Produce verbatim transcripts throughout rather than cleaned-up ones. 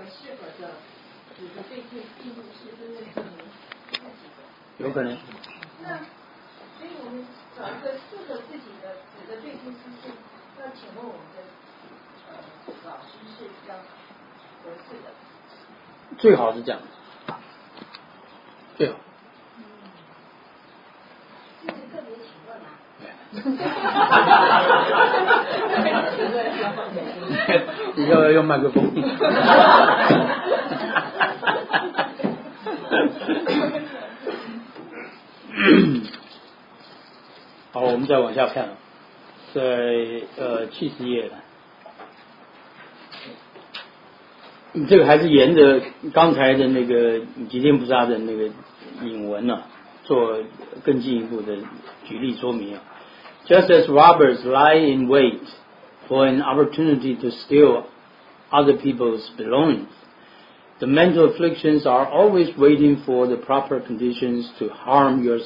适合的你的对境并不是真正适合自己的。 有可能。 那所以我们找一个适合自己的你的对境姿势，那请问我们的呃老师是比较合适的？ 最好是这样，最好。 这是个别请问啊。 你要不要用麦克风？好，我们再往下看，在呃七十页了。这个还是沿着刚才的那个吉天菩萨的那个引文啊，做更进一步的举例说明啊。Just as robbers lie in wait for an opportunity to steal other people's belongings, the mental afflictions are always waiting for the proper conditions to harm your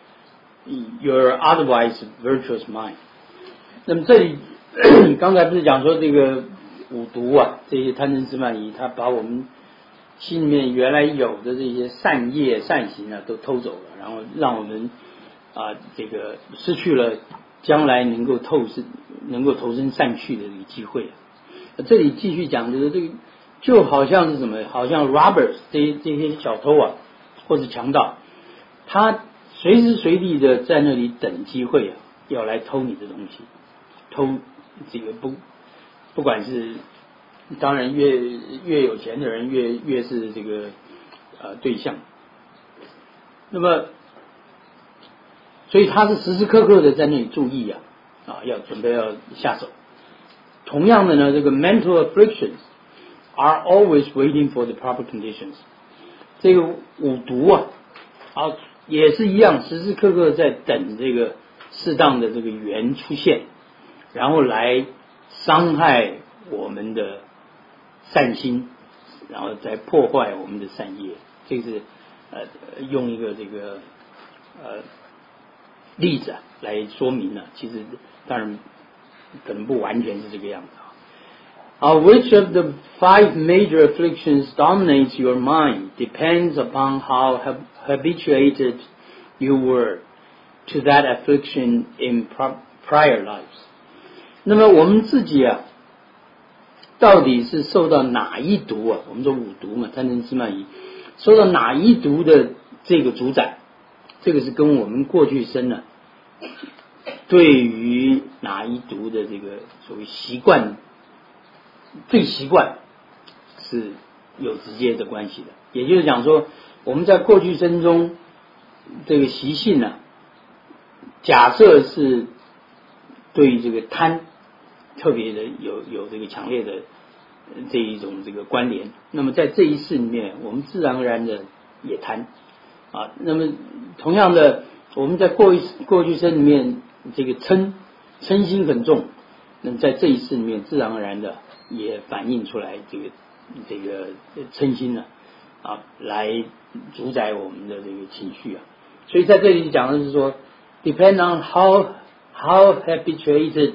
your otherwise virtuous mind. 那么这里刚才不是讲说这个五毒啊，这些贪嗔痴慢疑，它把我们心里面原来有的这些善业善行啊都偷走了，然后让我们啊这个失去了将来能够透视能够投身善趣的这个机会。这里继续讲的这个就好像是什么，好像 robbers 这这些小偷啊或者强盗，他随时随地的在那里等机会啊，要来偷你的东西，偷这个不不管是当然越越有钱的人越越是这个呃对象，那么所以他是时时刻刻的在那里注意啊啊要准备要下手。同样的呢，这个 mental afflictions are always waiting for the proper conditions。这个五毒啊啊也是一样，时时刻刻在等这个适当的这个缘出现，然后来伤害我们的善心，然后再破坏我们的善业。这是呃用一个这个呃例子啊来说明了，其实当然可能不完全是这个样子啊。Uh, which of the five major afflictions dominates your mind depends upon how hab- habituated you were to that affliction in pro- prior lives. 那么我们自己啊，到底是受到哪一毒啊？我们说五毒嘛，贪嗔痴慢疑，受到哪一毒的这个主宰？这个是跟我们过去生呢、啊，对于哪一毒的这个所谓习惯。最习惯是有直接的关系的，也就是讲说，我们在过去生中这个习性呢、啊，假设是对于这个贪特别的有有这个强烈的这一种这个关联，那么在这一世里面，我们自然而然的也贪啊。那么同样的，我们在过一过去生里面这个嗔嗔心很重，那么在这一世里面自然而然的。也反映出来这个这个嗔心呢啊，来主宰我们的这个情绪啊。所以在这里讲的是说 ，depend on how how habituated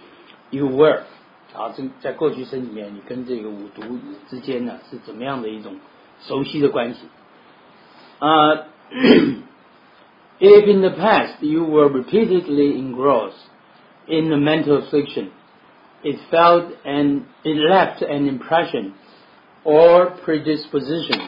you were 啊，这在过去生里面，你跟这个五毒之间呢是怎么样的一种熟悉的关系啊、uh, ？If in the past you were repeatedly engrossed in a mental affliction.It felt and it left an impression or predisposition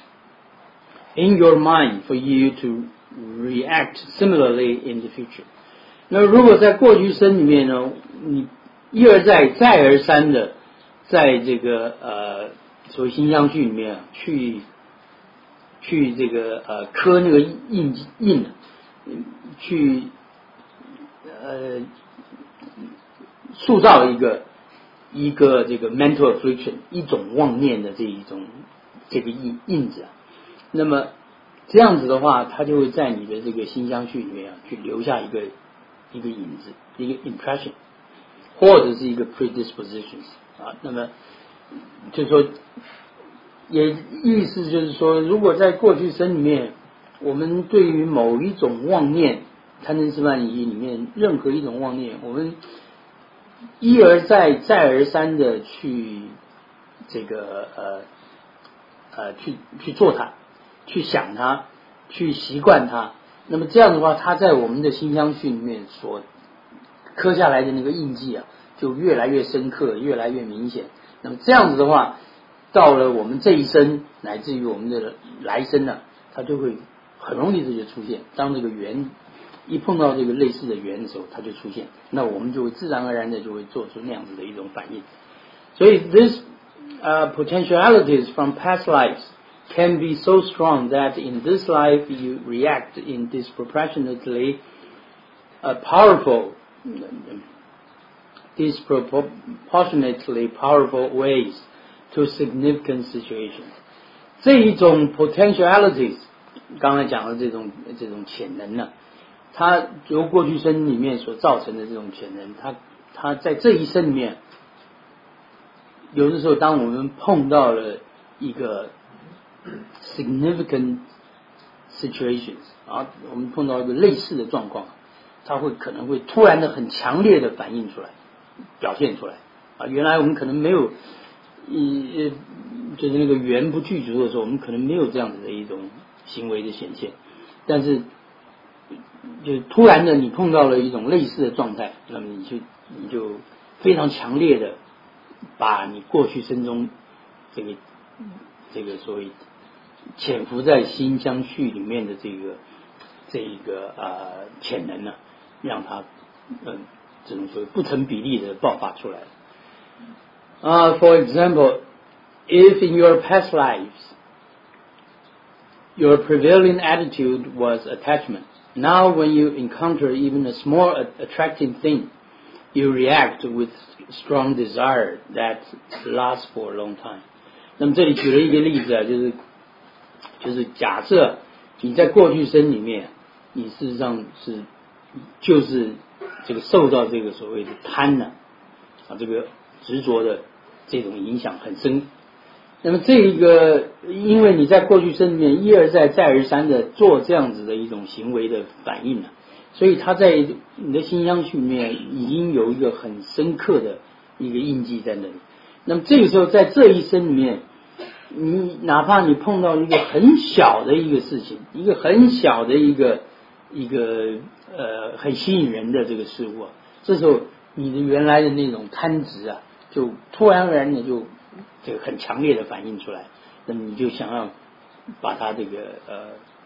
in your mind for you to react similarly in the future. 那如果在过去生里面呢，你一而再再而三的在这个呃所谓心相续里面去去这个呃刻那个印印，去呃。塑造一个一个这个 mental affliction 一种妄念的这一种这个印印子啊，那么这样子的话，它就会在你的这个心相续里面啊，去留下一个一个影子，一个 impression， 或者是一个 predispositions 啊。那么就是说，也意思就是说，如果在过去生里面，我们对于某一种妄念，贪嗔痴慢疑里面任何一种妄念，我们一而再再而三的去这个呃呃去去做它，去想它，去习惯它。那么这样的话，它在我们的心相续里面所刻下来的那个印记啊，就越来越深刻，越来越明显。那么这样子的话，到了我们这一生，乃至于我们的来生呢、啊，它就会很容易的就出现。当这个缘一碰到这个类似的缘的时候，它就出现，那我们就会自然而然的就会做出那样子的一种反应。所以 this uh, potentialities from past lives can be so strong that in this life you react in disproportionately uh, powerful disproportionately powerful ways to significant situations. 这一种 potentialities 刚才讲的这种这种潜能呢、啊，它由过去生里面所造成的这种潜能，它它在这一生里面，有的时候当我们碰到了一个 significant situations 啊，我们碰到一个类似的状况，它会可能会突然的很强烈的反映出来，表现出来啊。原来我们可能没有，一就是那个缘不具足的时候，我们可能没有这样子的一种行为的显现，但是就突然的你碰到了一种类似的状态，那么你就你就非常强烈的把你过去生中这个这个所谓潜伏在心相续里面的这个这一个呃潜能呢，让它嗯这种所谓不成比例的爆发出来。Uh, for example, if in your past lives your prevailing attitude was attachment, now when you encounter even a small attractive thing, you react with strong desire that lasts for a long time. 那么这里举了一个例子啊，就是就是假设你在过去生里面，你事实上是就是这个受到这个所谓的贪呢啊这个执着的这种影响很深。那么这一个，因为你在过去生里面一而再再而三的做这样子的一种行为的反应了，所以它在你的心相续里面已经有一个很深刻的一个印记在那里。那么这个时候在这一生里面，你哪怕你碰到一个很小的一个事情，一个很小的一个一个呃很吸引人的这个事物啊，这时候你的原来的那种贪执啊，就突然而然的就这个很强烈的反映出来，那么你就想要把它这个呃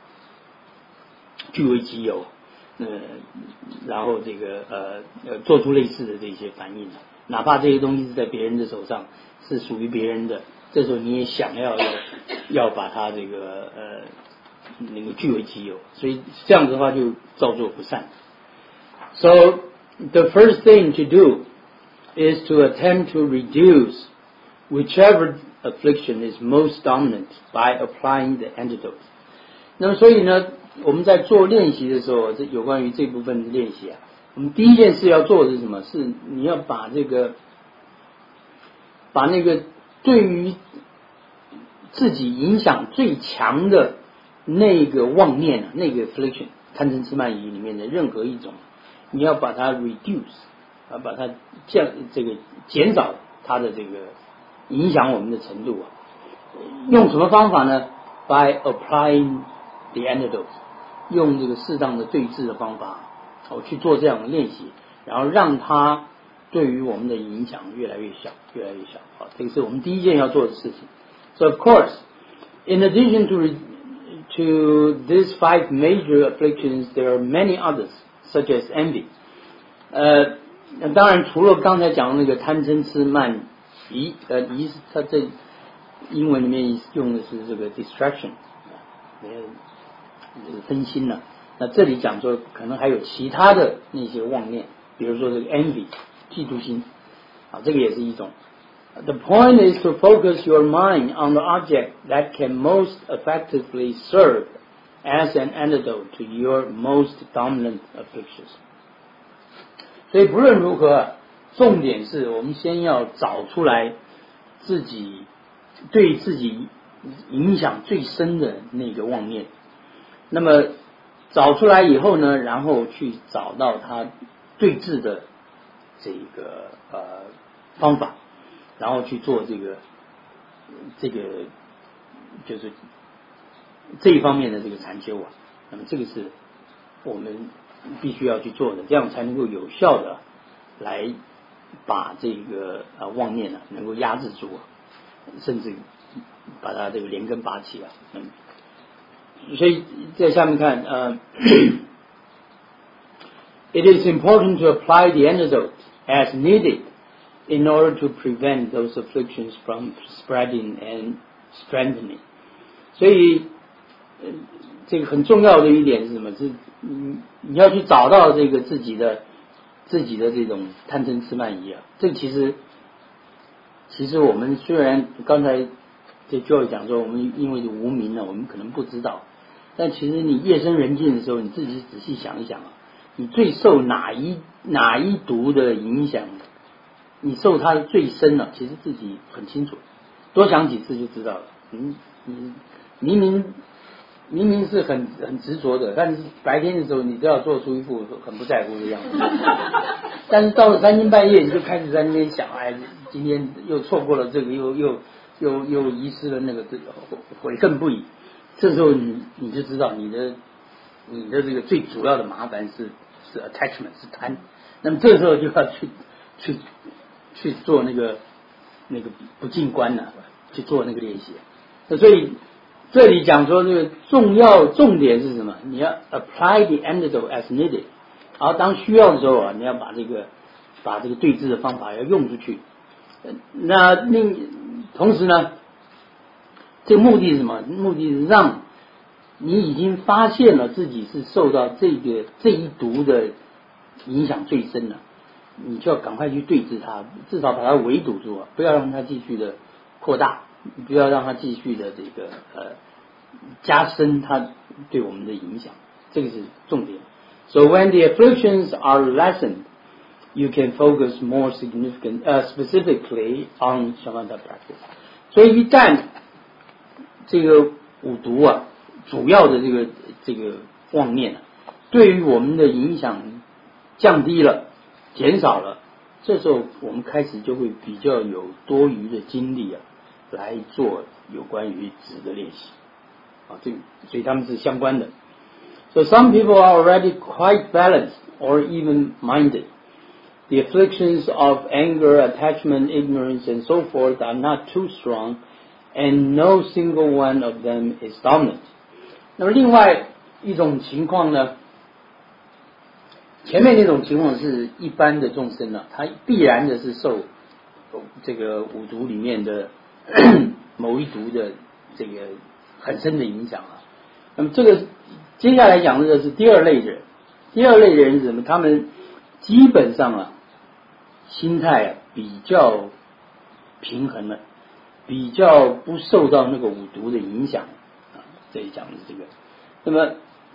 据为己有，呃，然后这个呃呃做出类似的这些反应，哪怕这些东西是在别人的手上，是属于别人的，这时候你也想要要要把它这个呃那个据为己有，所以这样子的话就造作不善。So the first thing to do is to attempt to reduce whichever affliction is most dominant by applying the antidote. 那么所以呢，我们在做练习的时候，这有关于这部分的练习啊，我们第一件事要做的是什么？是你要把这个把那个对于自己影响最强的那个妄念啊，那个 affliction 贪嗔痴慢疑里面的任何一种，你要把它 reduce 啊，把它降这个减少它的这个影响我们的程度啊。用什么方法呢 ？By applying the antidote， 用这个适当的对治的方法，我去做这样的练习，然后让它对于我们的影响越来越小，越来越小。好，这个是我们第一件要做的事情。So of course, in addition to to these five major afflictions, there are many others, such as envy. 呃，当然除了刚才讲的那个贪嗔痴慢疑，呃，疑它这英文里面用的是这个 distraction， 就是分心了。那这里讲说可能还有其他的那些妄念，比如说这个 envy 嫉妒心，啊，这个也是一种。The point is to focus your mind on the object that can most effectively serve as an antidote to your most dominant afflictions. 所以不论如何，重点是我们先要找出来自己对自己影响最深的那个妄念。那么找出来以后呢，然后去找到它对治的这个呃方法。然后去做这个这个就是这一方面的这个禅修啊，那么这个是我们必须要去做的，这样才能够有效的来把这个啊妄念呢、啊、能够压制住啊，甚至把它这个连根拔起啊。嗯，所以在下面看呃，It is important to apply the antidote as needed in order to prevent those afflictions from spreading and strengthening. 所以，呃，这个很重要的一点是什么？是你你要去找到这个自己的自己的这种贪嗔痴慢疑啊。这个其实，其实我们虽然刚才这 Joy 讲说，我们因为无明呢，我们可能不知道，但其实你夜深人静的时候，你自己仔细想一想啊，你最受哪一哪一毒的影响？你受它最深了，其实自己很清楚，多想几次就知道了。嗯，你明明明明是很很执着的，但是白天的时候你都要做出一副很不在乎的样子，但是到了三更半夜，你就开始在那边想，哎，今天又错过了这个，又又又又遗失了那个，这个悔恨不已。这时候你你就知道你的你的这个最主要的麻烦是是 attachment 是贪，那么这时候就要去去去做那个那个不净观呢、啊，去做那个练习。那所以这里讲说这个重要重点是什么？你要 apply the antidote as needed， 然后当需要的时候啊，你要把这个把这个对治的方法要用出去。那另同时呢，这个目的是什么？目的是让你已经发现了自己是受到这个这一毒的影响最深了，你就要赶快去对治它，至少把它围堵住啊，不要让它继续的扩大，不要让它继续的这个呃加深它对我们的影响，这个是重点。So when the afflictions are lessened, you can focus more significant, uh, specifically on shamatha practice. 所以一旦这个五毒啊，主要的这个这个妄念啊，对于我们的影响降低了，减少了，这时候我们开始就会比较有多余的精力啊，来做有关于止的练习啊，这个所以他们是相关的。So some people are already quite balanced or even minded. The afflictions of anger, attachment, ignorance, and so forth are not too strong, and no single one of them is dominant. 那么另外一种情况呢？前面那种情况是一般的众生呢、啊，他必然的是受这个五毒里面的某一毒的这个很深的影响啊。那么这个接下来讲的是第二类人，第二类人是什么？他们基本上啊，心态啊比较平衡了，比较不受到那个五毒的影响啊。这里讲的是这个。那么。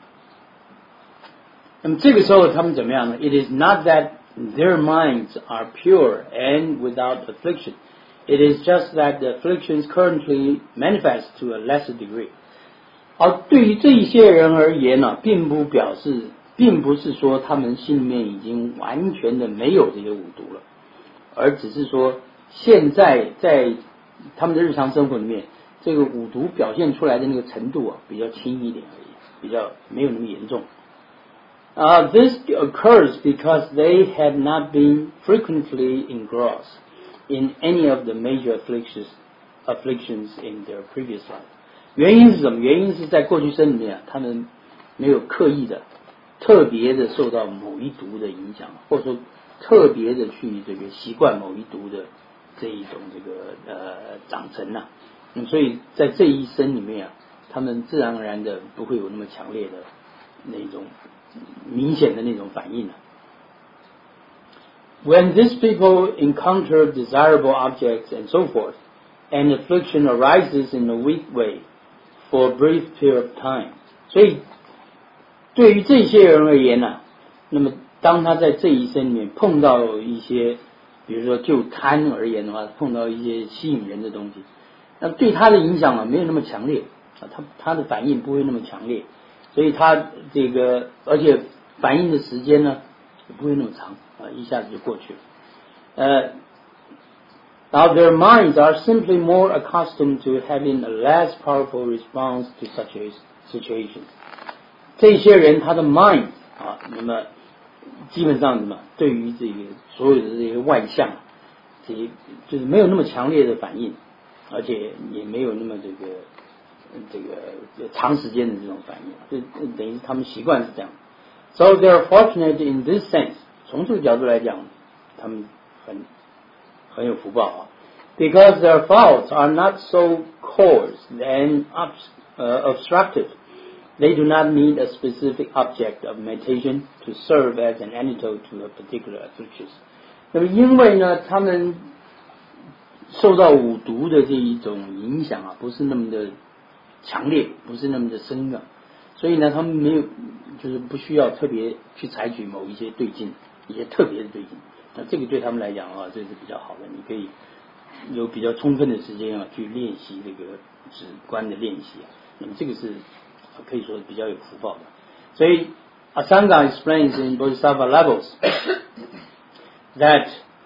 那么这个时候他们怎么样呢？ It is not that their minds are pure and without affliction. It is just that the afflictions currently manifest to a lesser degree. 而对于这一些人而言呢、啊，并不表示，并不是说他们心里面已经完全的没有这些五毒了，而只是说现在在他们的日常生活里面，这个五毒表现出来的那个程度啊，比较轻一点而已，比较没有那么严重。Uh, this occurs because they had not been frequently engrossed in any of the major afflictions, afflictions in their previous life. 原因是什么？原因是在过去生里面啊，他们没有刻意的、特别的受到某一毒的影响，或者说特别的去这个习惯某一毒的这一种这个呃长成呐、啊。嗯，所以在这一生里面啊，他们自然而然的不会有那么强烈的那种。明显的那种反应了。When these people encounter desirable objects and so forth, an affliction arises in a weak way for a brief period of time. 所以对于这些人而言呢、啊，那么当他在这一生里面碰到一些，比如说就贪而言的话，碰到一些吸引人的东西，那对他的影响啊没有那么强烈啊，他他的反应不会那么强烈。所以他这个，而且反应的时间呢，也不会那么长啊，一下子就过去了。呃， Now their minds are simply more accustomed to having a less powerful response to such a situation. 这些人他的 mind 啊，那么基本上什么，对于这个所有的这些外向，这些就是没有那么强烈的反应，而且也没有那么这个这个长时间的这种反应，就等于他们习惯是这样。So they are fortunate in this sense. 从这个角度来讲，他们很很有福报啊。Because their thoughts are not so coarse and uh, obstructive, they do not need a specific object of meditation to serve as an antidote to a particular affliction. 那么因为呢，他们受到五毒的这一种影响啊，不是那么的强烈，不是那么的深啊，所以呢，他们没有，就是不需要特别去采取某一些对境，一些特别的对境。那这个对他们来讲啊，这是比较好的，你可以有比较充分的时间啊，去练习这个止观的练习啊。那么这个是可以说比较有福报的。所以 Asanga explains in Bodhisattva levels that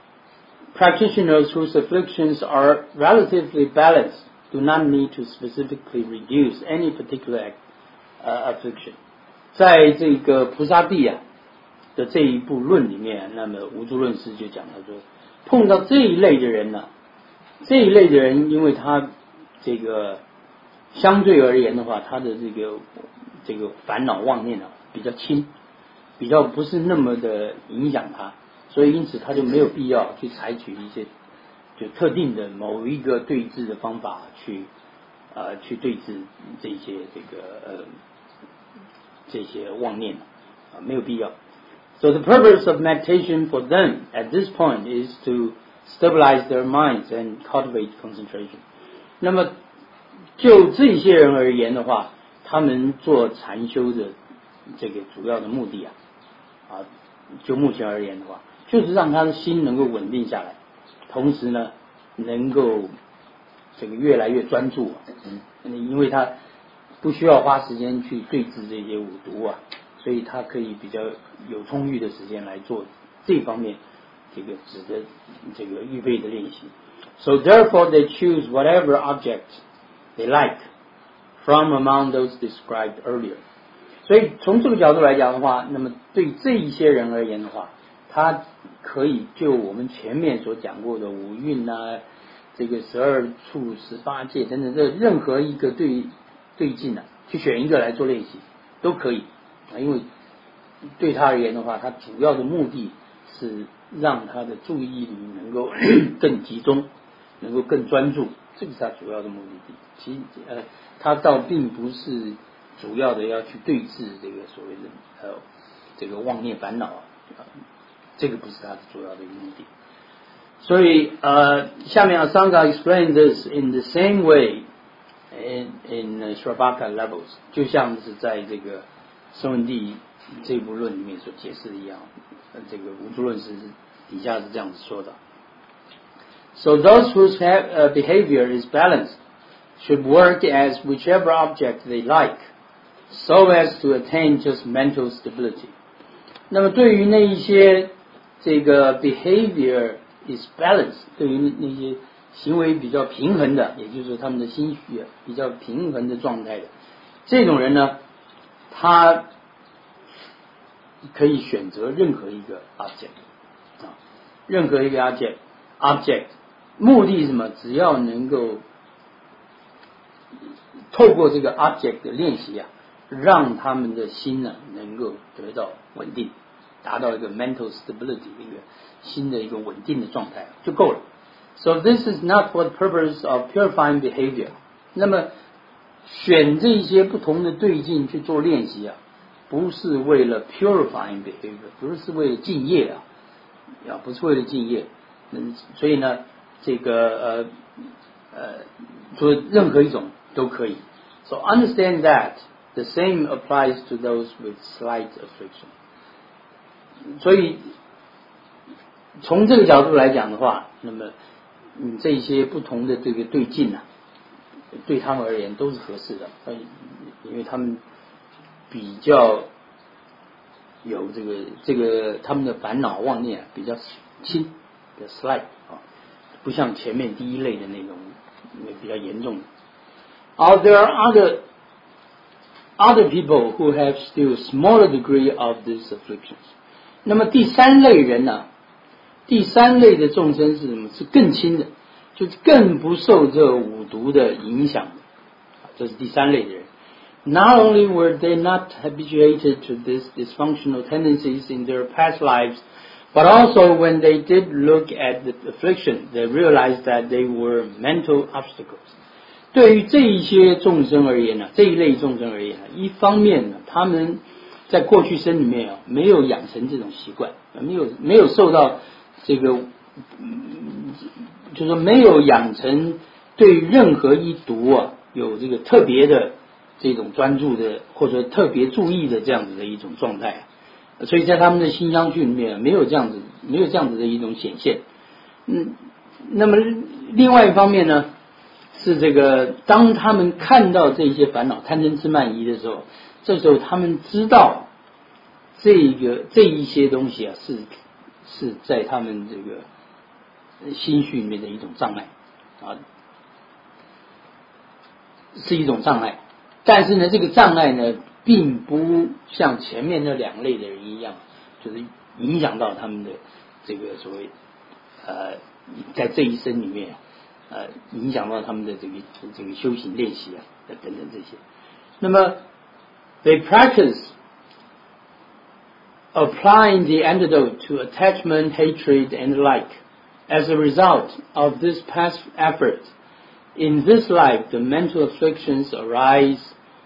practitioners whose afflictions are relatively balanced do not need to specifically reduce any particular uh, affliction. 在这个菩萨地啊的这一部论里面，那么无著论师就讲了说，碰到这一类的人呢、啊，这一类的人，因为他这个相对而言的话，他的这个这个烦恼妄念啊比较轻，比较不是那么的影响他。所以因此他就没有必要去采取一些就特定的某一个对治的方法去呃去对治这些这个呃这些妄念啊，没有必要。So the purpose of meditation for them at this point is to stabilize their minds and cultivate concentration. 那么就这些人而言的话，他们做禅修的这个主要的目的啊啊，就目前而言的话，就是让他的心能够稳定下来，同时呢，能够这个越来越专注啊。嗯，因为他不需要花时间去对治这些五毒啊，所以他可以比较有充裕的时间来做这方面这个指的这个预备的练习。So therefore they choose whatever object they like from among those described earlier. 所以从这个角度来讲的话，那么对这一些人而言的话，他可以就我们前面所讲过的五蕴啊，这个十二处、十八界等等，这任何一个对对境啊，去选一个来做练习都可以啊，因为对他而言的话，他主要的目的是让他的注意力能够更集中，能够更专注，这个是他主要的目的。其呃，他倒并不是主要的要去对治这个所谓的呃这个妄念烦恼啊。这个不是他的主要的目的，所以呃，下面 Asanga explains this in the same way in in Sravaka levels， 就像是在这个声闻地这部论里面所解释的一样，这个无著论师底下是这样子说的。So those whose have, uh, behavior is balanced should work as whichever object they like, so as to attain just mental stability. 那么对于那一些这个 behavior is balanced， 对于那些行为比较平衡的，也就是说他们的心绪比较平衡的状态的这种人呢，他可以选择任何一个 object 啊，任何一个 object object 目的是什么？只要能够透过这个 object 的练习啊，让他们的心呢能够得到稳定，达到一个 mental stability 一个新的一个稳定的状态就够了。So this is not for the purpose of purifying behavior. 那么选这些不同的对境去做练习啊，不是为了 purifying behavior， 不是为了净业啊，啊不是为了净业。嗯，所以呢，这个呃呃，做任何一种都可以。So understand that the same applies to those with slight affliction. 所以从这个角度来讲的话，那么嗯这些不同的这个对境啊，对他们而言都是合适的，因为他们比较有这个这个他们的烦恼妄念比较轻，比较 slight 啊， 不像前面第一类的那种比较严重的。而 there are other other people who have still smaller degree of these afflictions。那么第三类人呢、啊？第三类的众生是什么？是更轻的，就是更不受这五毒的影响的。这是第三类的人。Not only were they not habituated to these dysfunctional tendencies in their past lives, but also when they did look at the affliction, they realized that they were mental obstacles. 对于这一些众生而言呢，这一类众生而言呢，一方面呢，他们在过去生里面啊，没有养成这种习惯，没有没有受到这个，嗯，就是说没有养成对任何一毒啊有这个特别的这种专注的或者特别注意的这样子的一种状态，所以在他们的心相续里面没有这样子没有这样子的一种显现。嗯，那么另外一方面呢，是这个当他们看到这些烦恼贪嗔痴慢疑的时候，这时候他们知道这个这一些东西啊是是在他们这个心绪里面的一种障碍啊，是一种障碍。但是呢，这个障碍呢，并不像前面那两类的人一样，就是影响到他们的这个所谓呃，在这一生里面呃，影响到他们的这个这个修行练习啊等等这些。那么 they practice applying the antidote to attachment, hatred, and like. As a result of this past effort, in this life, the mental afflictions arise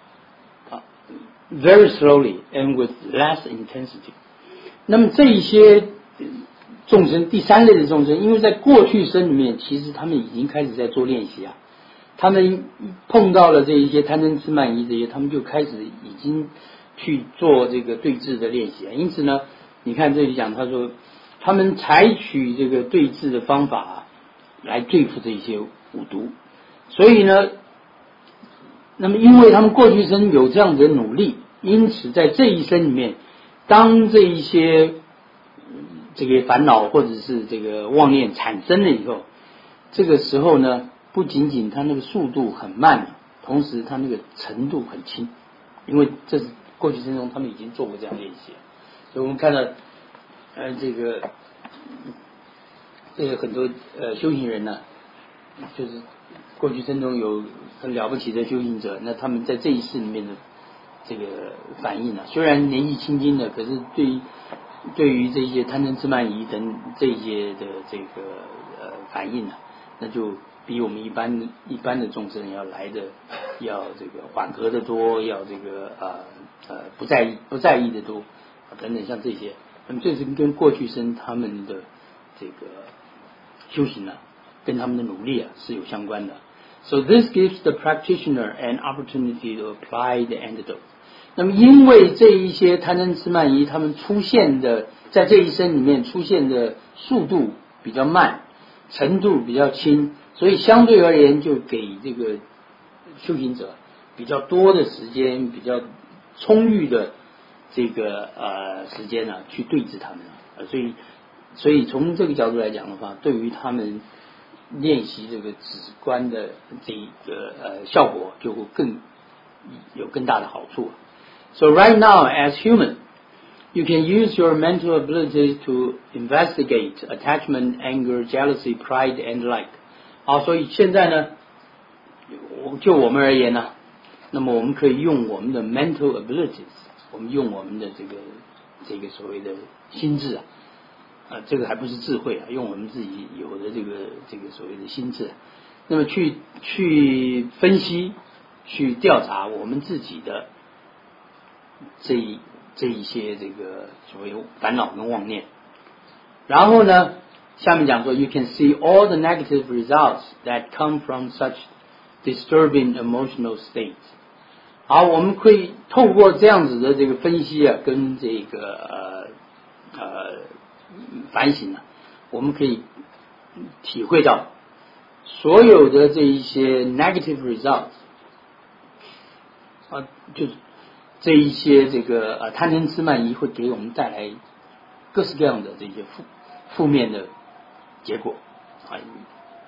very slowly and with less intensity. 那么这一些众生，第三类的众生，因为在过去生里面，其实他们已经开始在做练习啊。他们碰到了这一些贪嗔痴慢疑这些，他们就开始已经去做这个对治的练习啊。因此呢，你看这里讲，他说他们采取这个对治的方法、啊、来对付这些五毒，所以呢。那么因为他们过去生有这样子的努力，因此在这一生里面，当这一些这个烦恼或者是这个妄念产生了以后，这个时候呢，不仅仅它那个速度很慢，同时它那个程度很轻，因为这是过去生中他们已经做过这样练习，所以我们看到呃这个这个很多呃修行人呢，就是过去生中有很了不起的修行者，那他们在这一世里面的这个反应呢、啊，虽然年纪轻轻的，可是对于对于这些贪嗔痴慢疑等这些的这个呃反应呢、啊，那就比我们一般一般的众生要来的要这个缓和的多，要这个呃呃不在意不在意的多等等像这些，那么这是跟过去生他们的这个修行呢、啊，跟他们的努力啊是有相关的。So this gives the practitioner an opportunity to apply the antidote. 那么因为这一些贪嗔痴慢疑他们出现的在这一生里面出现的速度比较慢，程度比较轻，所以相对而言就给这个修行者比较多的时间，比较充裕的这个呃时间呢、啊、去对治他们啊，所以所以从这个角度来讲的话，对于他们练习这个止观的这个呃效果就会更有更大的好处。So right now, as human, you can use your mental abilities to investigate attachment, anger, jealousy, pride, and like. 好，所以现在呢，就我们而言呢，那么我们可以用我们的 mental abilities， 我们用我们的这个这个所谓的心智啊。啊，这个还不是智慧啊，用我们自己有的这个这个所谓的心智，那么去去分析、去调查我们自己的这一这一些这个所谓烦恼跟妄念。然后呢，下面讲说 ，you can see all the negative results that come from such disturbing emotional states。好，我们可以透过这样子的这个分析啊，跟这个呃呃。反省呢，我们可以体会到所有的这一些 negative results 啊，就是这一些这个呃贪嗔痴慢疑会给我们带来各式各样的这些负负面的结果啊，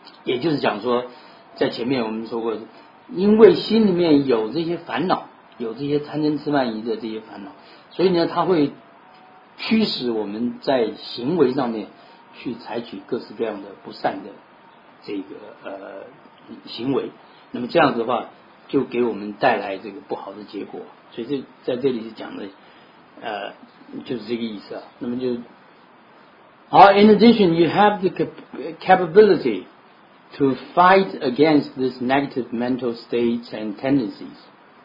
也就是讲说，在前面我们说过，因为心里面有这些烦恼，有这些贪嗔痴慢疑的这些烦恼，所以呢，它会驱使我们在行为上面去采取各式各样的不善的这个呃行为。那么这样子的话，就给我们带来这个不好的结果。所以这在这里是讲的，呃，就是这个意思啊。那么就，好 ，in addition, you have the capability to fight against this negative mental states and tendencies.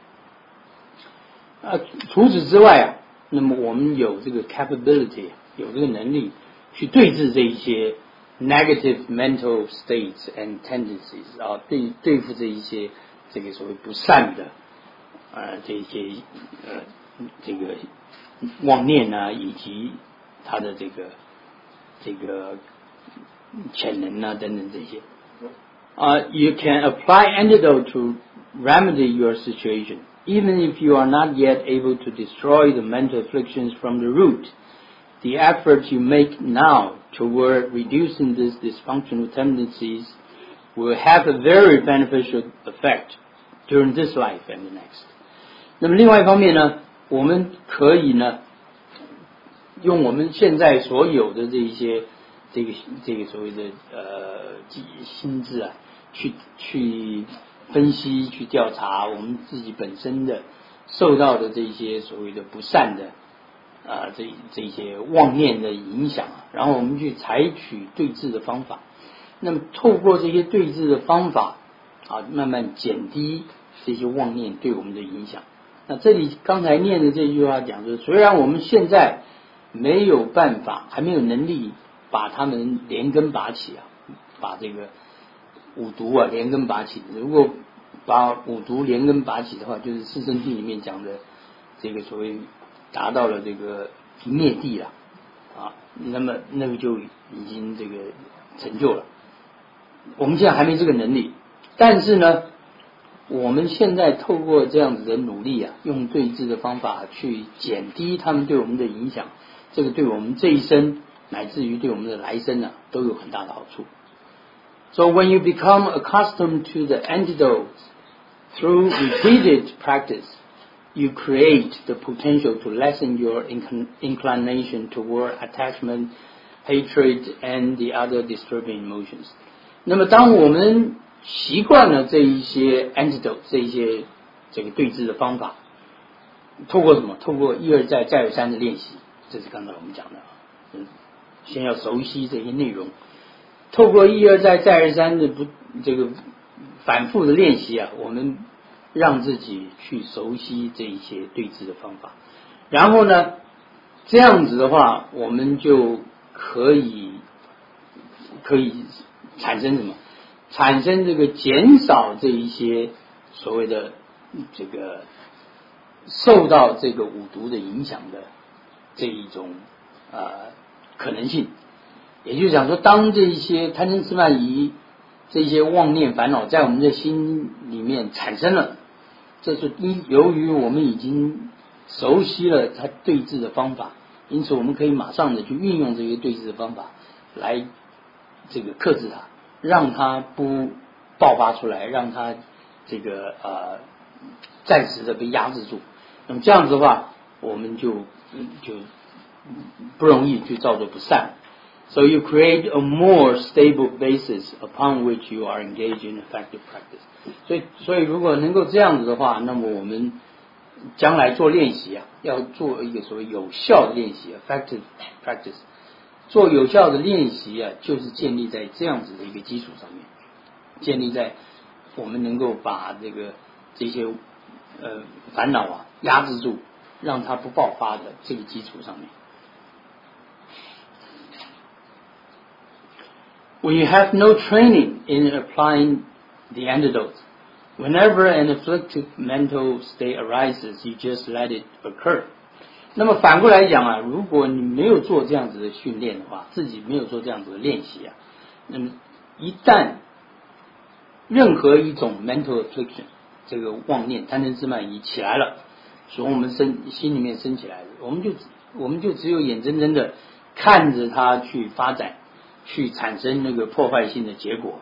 啊，除此之外啊，那么我们有这个 capability， 有这个能力去对治这一些 negative mental states and tendencies 啊，对对付这一些这个所谓不善的啊这些呃这个妄念啊，以及它的这个这个潜能啊等等这些。Uh, you can apply antidote to remedy your situation, even if you are not yet able to destroy the mental afflictions from the root. The effort you make now toward reducing these dysfunctional tendencies will have a very beneficial effect during this life and the next. 那么另外一方面呢，我们可以呢，用我们现在所有的这一些这个这个所谓的呃心智啊，去去分析、去调查我们自己本身的受到的这些所谓的不善的啊、呃、这这些妄念的影响，然后我们去采取对治的方法。那么透过这些对治的方法啊，慢慢减低这些妄念对我们的影响。那这里刚才念的这句话讲说，虽然我们现在没有办法，还没有能力把它们连根拔起啊，把这个五毒啊连根拔起。如果把五毒连根拔起的话，就是四圣谛里面讲的这个所谓达到了这个灭地了啊，那么那个就已经这个成就了。我们现在还没这个能力，但是呢，我们现在透过这样子的努力啊，用对治的方法去减低他们对我们的影响，这个对我们这一生乃至于对我们的来生啊，都有很大的好处。So when you become accustomed to the antidotes through repeated practice, you create the potential to lessen your inclination toward attachment, hatred, and the other disturbing emotions. 那么当我们习惯了这一些 antidote 这一些这个对治的方法，透过什么？透过一而再再而三的练习，这是刚才我们讲的，嗯，先要熟悉这些内容，透过一而再再而三的不这个反复的练习啊，我们让自己去熟悉这一些对治的方法，然后呢，这样子的话，我们就可以可以产生什么？产生这个减少这一些所谓的这个受到这个五毒的影响的这一种呃可能性。也就是讲说，当这一些贪嗔痴慢疑这些妄念烦恼在我们的心里面产生了，这是因由于我们已经熟悉了它对治的方法，因此我们可以马上的去运用这些对治的方法来这个克制它，让它不爆发出来，让它这个呃暂时的被压制住。那么这样子的话，我们就就不容易去造作不善。So you create a more stable basis upon which you are engaged in effective practice. 所以，所以如果能够这样子的话，那么我们将来做练习啊，要做一个所谓有效的练习 ，effective practice。做有效的练习啊，就是建立在这样子的一个基础上面，建立在我们能够把这个这些呃烦恼啊压制住，让它不爆发的这个基础上面。When you have no training in applying the antidote, whenever an afflictive mental state arises, you just let it occur. 那么反过来讲啊，如果你没有做这样子的训练的话，自己没有做这样子的练习啊，那么一旦任何一种 mental affliction 这个妄念贪嗔痴慢疑起来了，从我们身心里面升起来的，我们就我们就只有眼睁睁的看着它去发展，去产生那个破坏性的结果，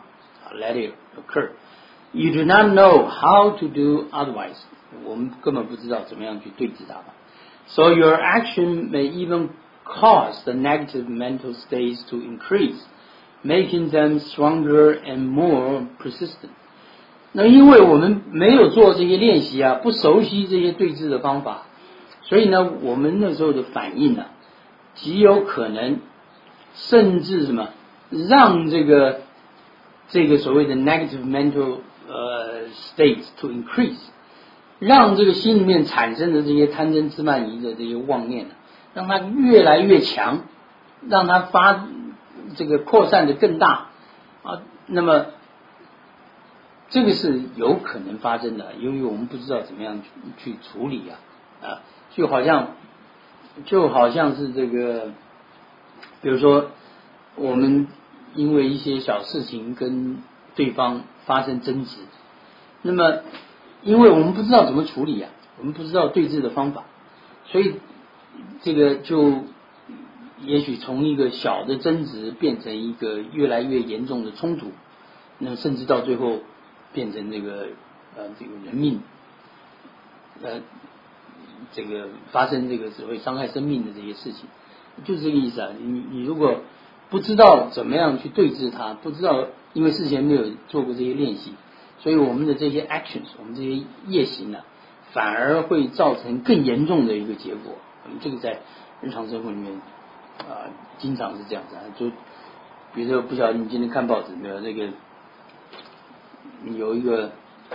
let it occur. You do not know how to do otherwise. 我们根本不知道怎么样去对治它吧。So your action may even cause the negative mental states to increase, making them stronger and more persistent. 那因为我们没有做这些练习啊，不熟悉这些对治的方法，所以呢，我们那时候的反应呢、啊，极有可能甚至什么让这个这个所谓的 negative mental 呃 states to increase， 让这个心里面产生的这些贪嗔痴慢疑的这些妄念呢、啊，让它越来越强，让它发这个扩散的更大啊，那么这个是有可能发生的，由于我们不知道怎么样去去处理啊啊，就好像就好像是这个，比如说我们因为一些小事情跟对方发生争执，那么因为我们不知道怎么处理啊，我们不知道对峙的方法，所以这个就也许从一个小的争执变成一个越来越严重的冲突，那甚至到最后变成这个呃这个人命呃这个发生这个只会伤害生命的这些事情，就是这个意思啊。你你如果不知道怎么样去对治它，不知道因为事前没有做过这些练习，所以我们的这些 actions， 我们这些业行呢、啊，反而会造成更严重的一个结果。我们这个在日常生活里面啊、呃，经常是这样子啊。就比如说，不晓得你今天看报纸没有？那个有一个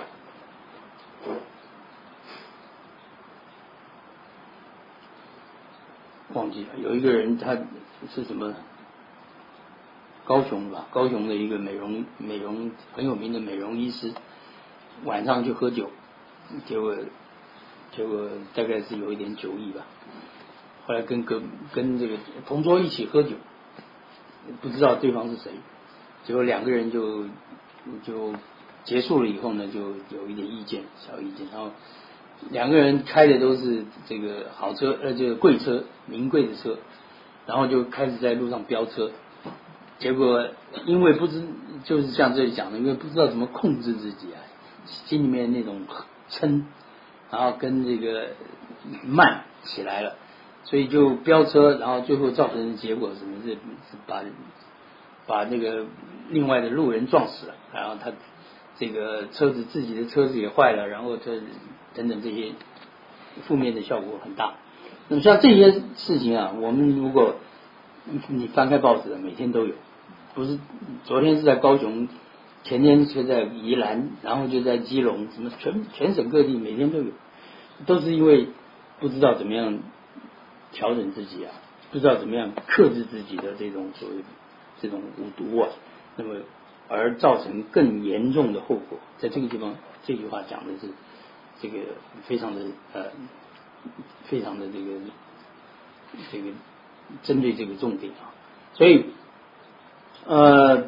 忘记了，有一个人他是什么？高雄吧，高雄的一个美容美容很有名的美容医师，晚上去喝酒，结果结果大概是有一点酒意吧，后来跟跟跟这个同桌一起喝酒，不知道对方是谁，结果两个人就就结束了以后呢，就有一点意见，小意见，然后两个人开的都是这个好车，呃，这个贵车，名贵的车，然后就开始在路上飙车。结果因为不知就是像这里讲的，因为不知道怎么控制自己啊，心里面那种嗔，然后跟这个慢起来了，所以就飙车，然后最后造成的结果是什么？是把把那个另外的路人撞死了，然后他这个车子自己的车子也坏了，然后这等等这些负面的效果很大。那么像这些事情啊，我们如果你翻开报纸，每天都有，不是昨天是在高雄，前天是在宜兰，然后就在基隆，什么全全省各地每天都有，都是因为不知道怎么样调整自己啊，不知道怎么样克制自己的这种所谓这种五毒啊，那么而造成更严重的后果。在这个地方，这句话讲的是这个非常的呃非常的这个这个。针对这个重点啊，所以呃，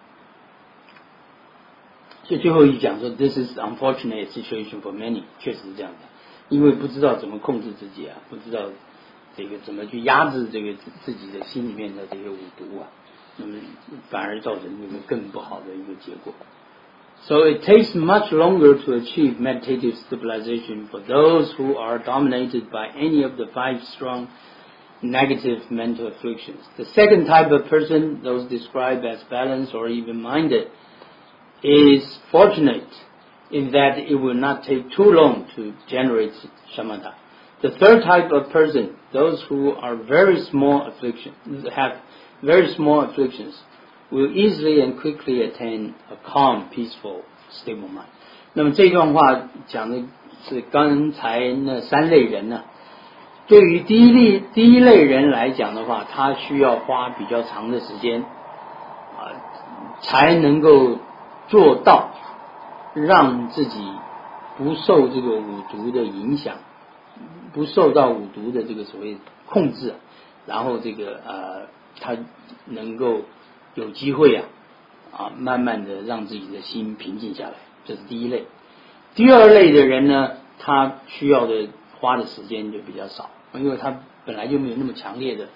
所以最后一讲说 ，This is unfortunate situation for many， 确实是这样的，因为不知道怎么控制自己啊，不知道这个怎么去压制这个自己的心里面的这些五毒啊，那么反而造成一个更不好的一个结果。So it takes much longer to achieve meditative stabilization for those who are dominated by any of the five strong negative mental afflictions. The second type of person, those described as balanced or even-minded, is fortunate in that it will not take too long to generate shamatha. The third type of person, those who are very small afflictions, have very small afflictions, will easily and quickly attain a calm, peaceful, stable mind. 那么这段话讲的是刚才那三类人呢、啊。对于第一类第一类人来讲的话，他需要花比较长的时间啊，才能够做到让自己不受这个五毒的影响，不受到五毒的这个所谓控制，然后这个呃，他能够有机会啊啊，慢慢的让自己的心平静下来，这是第一类。第二类的人呢，他需要的花的时间就比较少。因为他本来就没有那么强烈的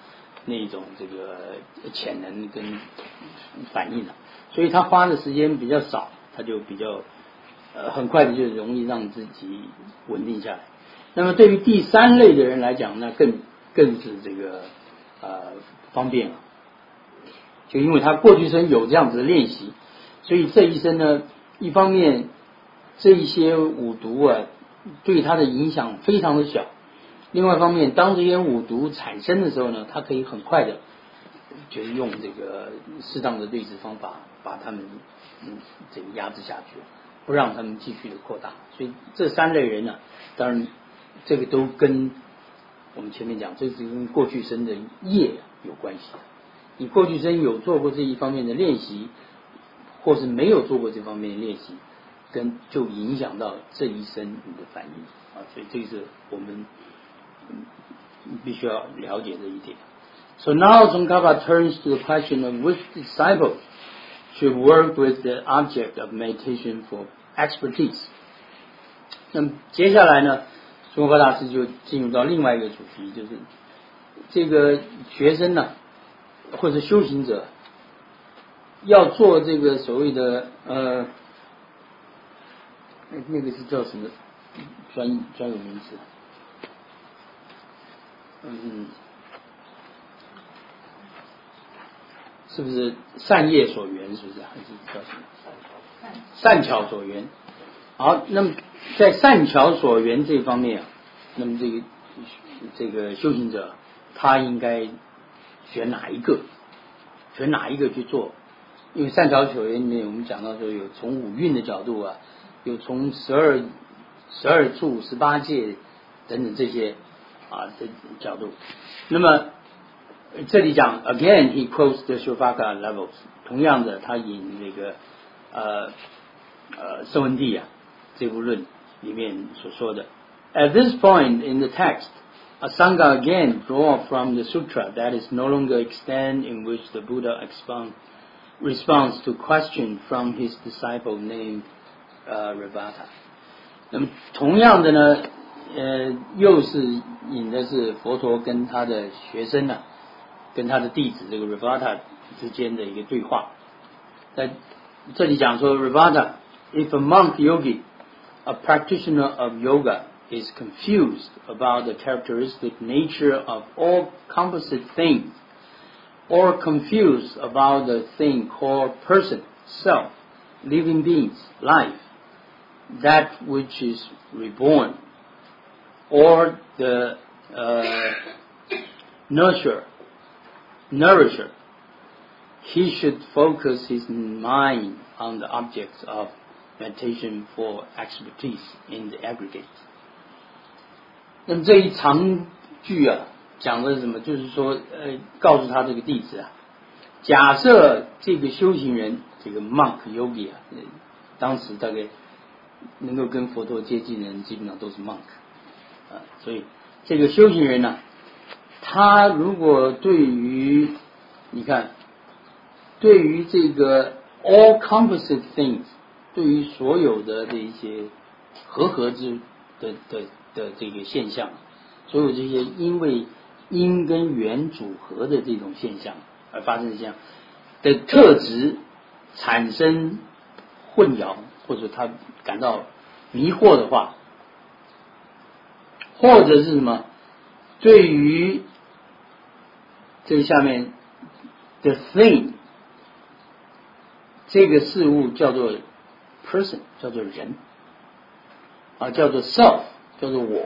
那种这个潜能跟反应了，所以他花的时间比较少，他就比较呃很快的就容易让自己稳定下来。那么对于第三类的人来讲，那更更是这个呃方便了，就因为他过去生有这样子的练习，所以这一生呢，一方面这一些五毒啊对他的影响非常的小，另外一方面当这些五毒产生的时候呢，他可以很快的就是用这个适当的对治方法把他们嗯这个压制下去，不让他们继续的扩大。所以这三类人呢、啊，当然这个都跟我们前面讲，这是跟过去生的业有关系。你过去生有做过这一方面的练习，或是没有做过这方面的练习，跟就影响到这一生你的反应啊。所以这是我们必须要了解这一点。So now Tsongkhapa turns to the question of which disciple should work with the object of meditation for expertise. 那么接下来呢，宗喀巴大师就进入到另外一个主题，就是这个学生呢，或者修行者要做这个所谓的呃，那个是叫什么专专有名词？嗯。是不是善业所缘？是不是还是叫什么？善巧所缘。好，那么在善巧所缘这方面啊，那么这个这个修行者他应该选哪一个？选哪一个去做？因为善巧所缘里面我们讲到说有从五蕴的角度啊，有从十二十二处、十八界等等这些啊的角度。那么这里讲 again he quotes the Shravaka levels， 同样的他引那个呃呃圣文帝啊这部论里面所说的 At this point in the text, Asanga again draw from the sutra that is no longer extant in which the Buddha expound, responds to question from his disciple named uh, Ravata。 那么同样的呢呃又是引的是佛陀跟他的学生啊跟他的弟子这个 Ravata 之间的一个对话。在这里讲说 Ravata, if a monk yogi, a practitioner of yoga, is confused about the characteristic nature of all composite things, or confused about the thing called person, self, living beings, life, that which is reborn, or the uh, nurture nourisher, he should focus his mind on the objects of meditation for expertise in the aggregate。 那么这一长句啊讲的是什么？就是说呃告诉他这个弟子啊，假设这个修行人这个 monk yogi 啊，当时大概能够跟佛陀接近的人基本上都是 monk 啊，所以这个修行人呢、啊他如果对于你看对于这个 all composite things， 对于所有的这一些和合之的的的这个现象，所有这些因为因跟缘组合的这种现象而发生的现象的特质产生混淆，或者他感到迷惑的话，或者是什么对于这个下面 the thing 这个事物叫做 person， 叫做人啊，叫做 self， 叫做我，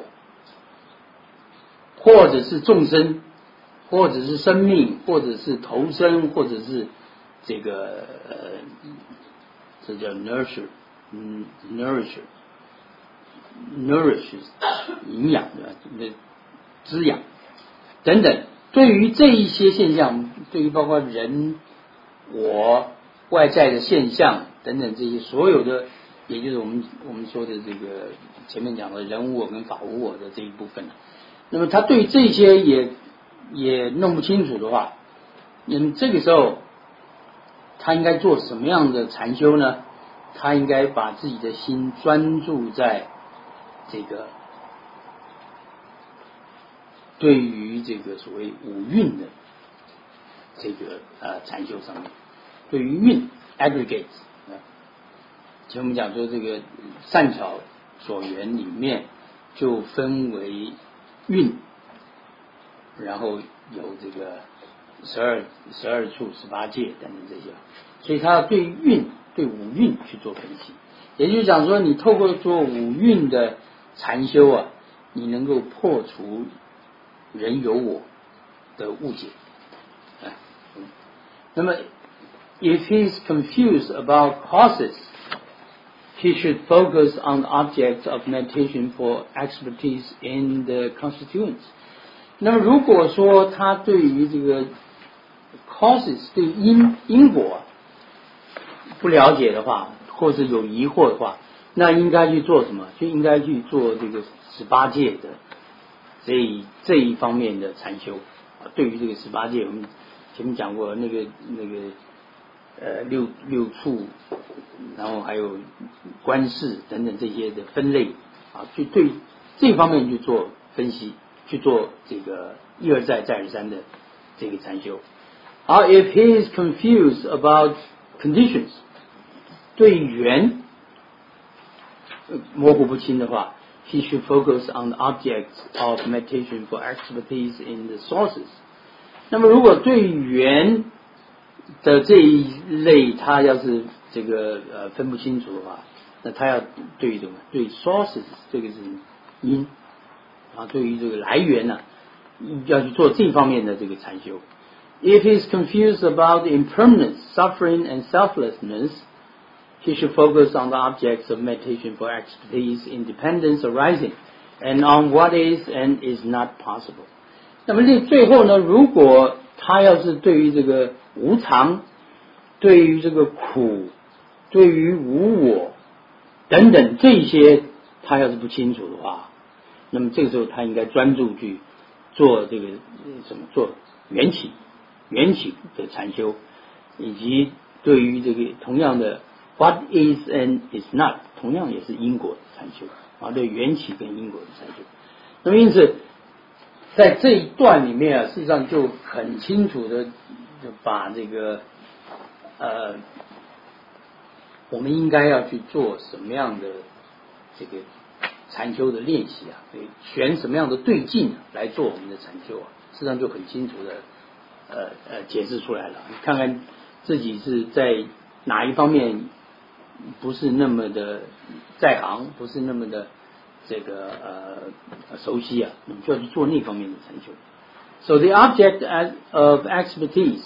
或者是众生，或者是生命，或者是投生，或者是这个呃这叫 nurture， 嗯 nourisher nourishes 营养的滋养等等。对于这一些现象，对于包括人、我、外在的现象等等这些所有的，也就是我们我们说的这个前面讲的人无我跟法无我的这一部分，那么他对这些也也弄不清楚的话，那么这个时候他应该做什么样的禅修呢？他应该把自己的心专注在这个对于这个所谓五蕴的这个呃禅修上面。对于韵 aggregates， 其实我们讲说这个善巧所缘里面就分为韵，然后有这个十二十二处十八界等等这些，所以他对韵对五韵去做分析，也就是讲说你透过做五韵的禅修啊，你能够破除人有我的误解。那么 if he is confused about causes, he should focus on the objects of meditation for expertise in the constituents. 那么如果说他对于这个 causes 对因因果不了解的话，或是有疑惑的话，那应该去做什么？就应该去做这个十八界的这一这一方面的禅修。对于这个十八界，我们前面讲过那个那个呃六六处，然后还有观世等等这些的分类啊，去对这方面去做分析，去做这个一而再再而三的这个禅修。好 ，if he is confused about conditions， 对缘模糊不清的话 ，he should focus on the objects of meditation for expertise in the sources。那么如果对缘的这一类他要是这个呃分不清楚的话，那他要对于什么？对 sources 这个是因啊，对于这个来源呢、啊，要去做这方面的这个禅修。If he is confused about the impermanence, suffering, and selflessness, he should focus on the objects of meditation for expertise in dependence arising, and on what is and is not possible. 那么这最后呢，如果他要是对于这个无常，对于这个苦，对于无我等等这些，他要是不清楚的话，那么这个时候他应该专注去做这个什么做缘起缘起的禅修，以及对于这个同样的 what is and is not， 同样也是因果的禅修啊，对缘起跟因果的禅修。那么因此在这一段里面啊，事实上就很清楚的就把这个呃我们应该要去做什么样的这个禅修的练习啊，选什么样的对境来做我们的禅修啊，事实上就很清楚的呃呃解释出来了。你看看自己是在哪一方面不是那么的在行，不是那么的这个呃熟悉啊，你就要去做那方面的禅修。So the object of expertise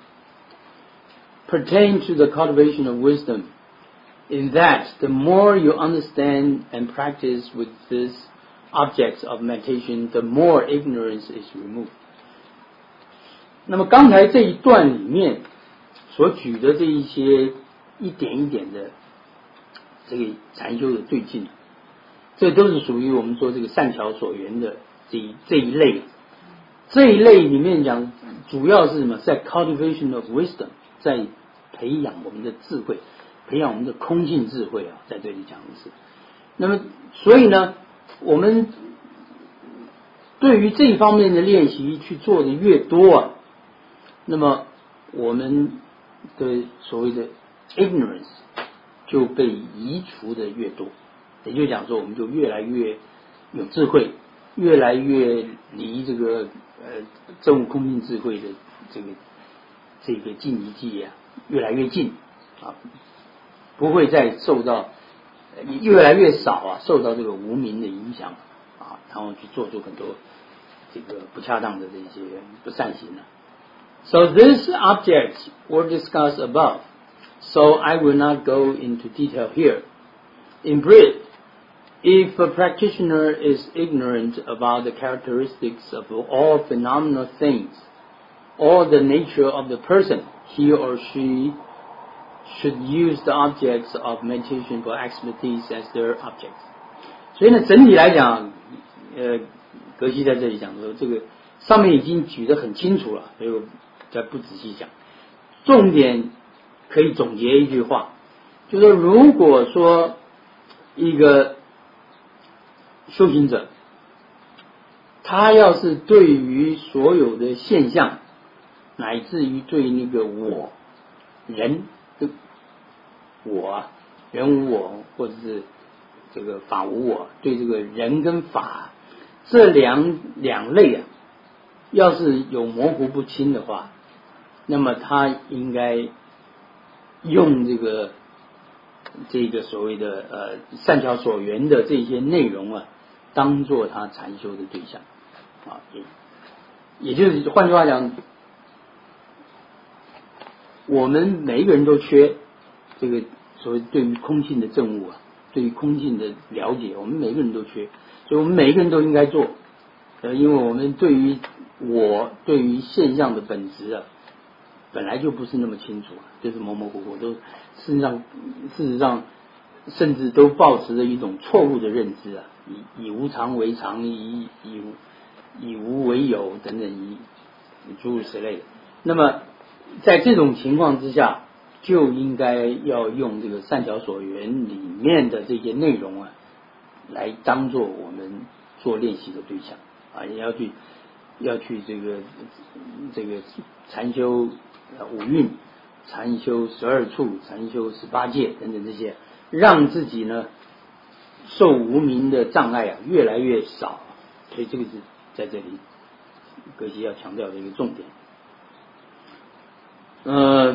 pertain to the cultivation of wisdom, in that the more you understand and practice with these objects of meditation, the more ignorance is removed. 那么刚才这一段里面所举的这一些一点一点的这个禅修的对境，这都是属于我们说这个善巧所缘的这一这一类。这一类里面讲，主要是什么？在 cultivation of wisdom， 在培养我们的智慧，培养我们的空性智慧啊，在这里讲的是。那么，所以呢，我们对于这一方面的练习去做的越多啊，那么我们的所谓的 ignorance 就被移除的越多，也就是讲说，我们就越来越有智慧，越来越离这个呃真悟空性智慧的这个这个境界界啊，越来越近啊，不会再受到越来越少啊，受到这个无明的影响啊，然后去做出很多这个不恰当的这些不善行啊。So these objects were discussed above, so I will not go into detail here. In brief, if a practitioner is ignorant about the characteristics of all phenomenal things, or the nature of the person, he or she should use the objects of meditation for expertise as their objects. 所以呢，整体来讲，呃，格西在这里讲说，这个上面已经举得很清楚了，所以我再不仔细讲。重点可以总结一句话，就是说，如果说一个修行者，他要是对于所有的现象， 乃至于对那个我人的我啊，人无我，或者是这个法无我，对这个人跟法这两两类啊，要是有模糊不清的话，那么他应该用这个这个所谓的呃善巧所缘的这些内容啊，当做他禅修的对象啊，也也就是换句话讲，我们每一个人都缺这个所谓对于空性的证悟啊，对于空性的了解，我们每个人都缺，所以我们每一个人都应该做，呃，因为我们对于我对于现象的本质啊，本来就不是那么清楚，就是模模糊糊，都事实上事实上甚至都抱持着一种错误的认知啊，以以无常为常，以以以无为有等等，以诸如此类的。那么在这种情况之下，就应该要用这个善巧所缘里面的这些内容啊，来当做我们做练习的对象啊，也要去要去这个这个禅修五蕴，禅修十二处，禅修十八界等等这些，让自己呢受无明的障碍啊越来越少，所以这个是在这里格西要强调的一个重点。呃、uh,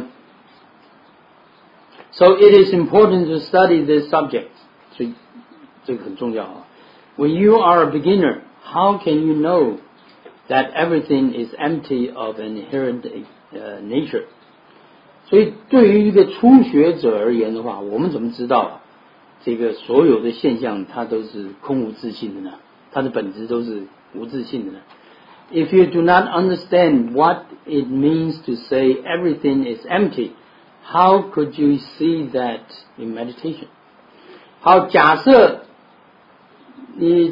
So it is important to study this subject. 所以这个很重要啊。When you are a beginner, how can you know that everything is empty of an inherent uh, nature? 所以对于一个初学者而言的话，我们怎么知道啊，这个所有的现象它都是空无自性的呢？它的本质都是无自性的呢？If you do not understand what it means to say everything is empty, how could you see that in meditation? 好，假设你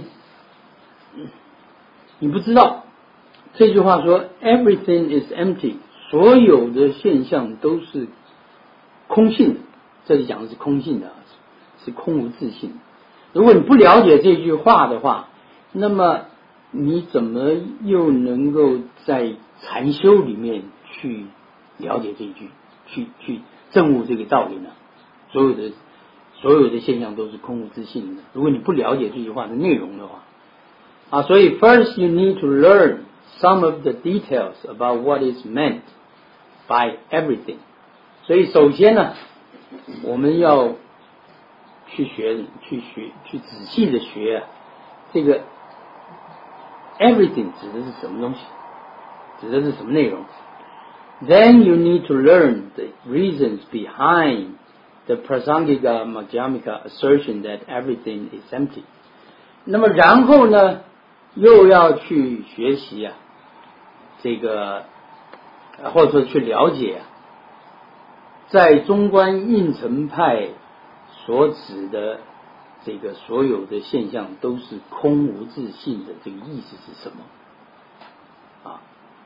你不知道这句话说 everything is empty， 所有的现象都是空性的，这里讲的是空性的，是空无自性的。如果你不了解这句话的话，那么你怎么又能够在禅修里面去了解这一句，去去证悟这个道理呢？所有的所有的现象都是空无自性的。如果你不了解这句话的内容的话，啊，所以 first you need to learn some of the details about what is meant by everything。所以首先呢，我们要去学，去学，去仔细的学、啊、这个。Everything 指的是什么东西？指的是什么内容？ Then you need to learn the reasons behind the Prasangika Madhyamika assertion that everything is empty. 那么然后呢，又要去学习啊，这个或者说去了解、啊、在中观应成派所指的这个所有的现象都是空无自性的，这个意思是什么啊？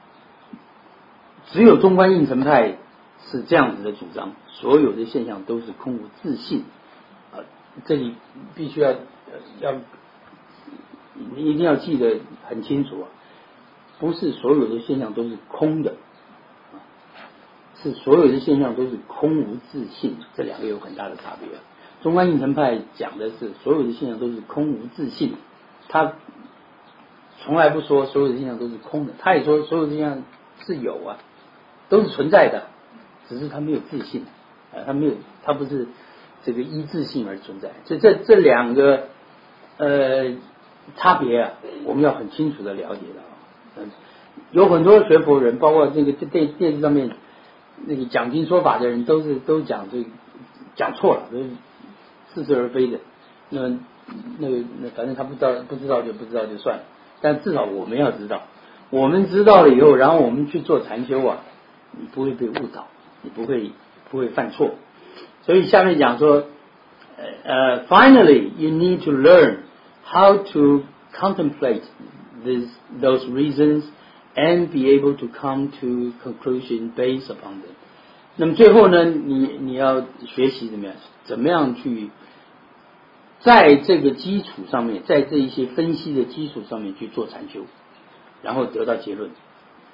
只有中观应成派是这样子的主张，所有的现象都是空无自性啊。这里必须要要你一定要记得很清楚啊，不是所有的现象都是空的啊，是所有的现象都是空无自性，这两个有很大的差别啊。中观应成派讲的是所有的现象都是空无自性，他从来不说所有的现象都是空的，他也说所有的现象是有啊，都是存在的，只是他没有自性，呃，他没有，他不是这个依自性而存在。所以这这两个呃差别啊，我们要很清楚的了解的啊。嗯，有很多学佛人，包括这个电电视上面那个讲经说法的人，都是都讲这个讲错了，都是似是而非的。那那个那反正他不知道不知道就不知道就算了，但至少我们要知道，我们知道了以后，然后我们去做禅修啊，你不会被误导，你不会不会犯错。所以下面讲说，呃、uh, finally you need to learn how to contemplate this those reasons and be able to come to conclusion based upon them。那么最后呢，你你要学习怎么样，怎么样去在这个基础上面，在这一些分析的基础上面去做禅修，然后得到结论。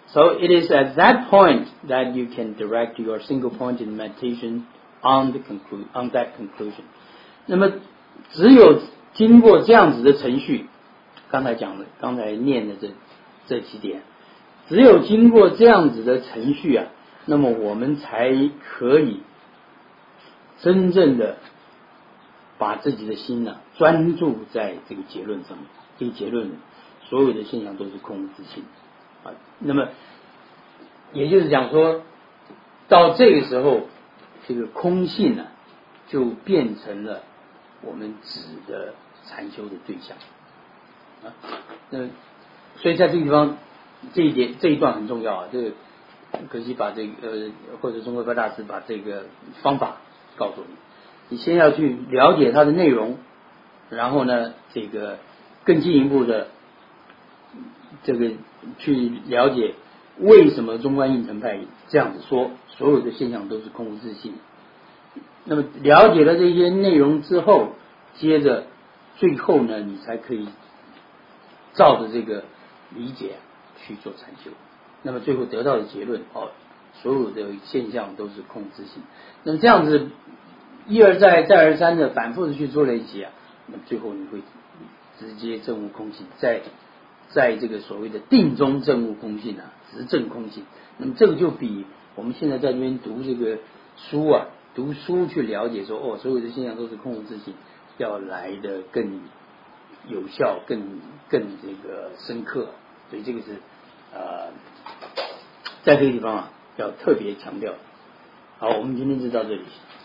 So it is at that point that you can direct your single-pointed meditation on the conclu on that conclusion. 那么只有经过这样子的程序，刚才讲的，刚才念的这这几点，只有经过这样子的程序啊，那么我们才可以真正的把自己的心呢、啊、专注在这个结论上面。这个结论，所有的现象都是空无自性啊。那么也就是讲说，到这个时候，这个空性呢、啊，就变成了我们指的禅修的对象啊。那所以在这个地方，这一点这一段很重要啊。这个可惜把这个呃，或者中国佛大师把这个方法告诉你，你先要去了解它的内容，然后呢，这个更进一步的这个去了解为什么中观应成派这样子说，所有的现象都是空无自性。那么了解了这些内容之后，接着最后呢，你才可以照着这个理解去做禅修。那么最后得到的结论，哦，所有的现象都是空无自性。那么这样子一而再再而三的反复的去做练习啊，那么最后你会直接证悟空性，在在这个所谓的定中证悟空性啊，直证空性。那么这个就比我们现在在这边读这个书啊，读书去了解说哦，所有的现象都是空无自性，要来的更有效，更更这个深刻。所以这个是呃，在这个地方啊，要特别强调。好，我们今天就到这里。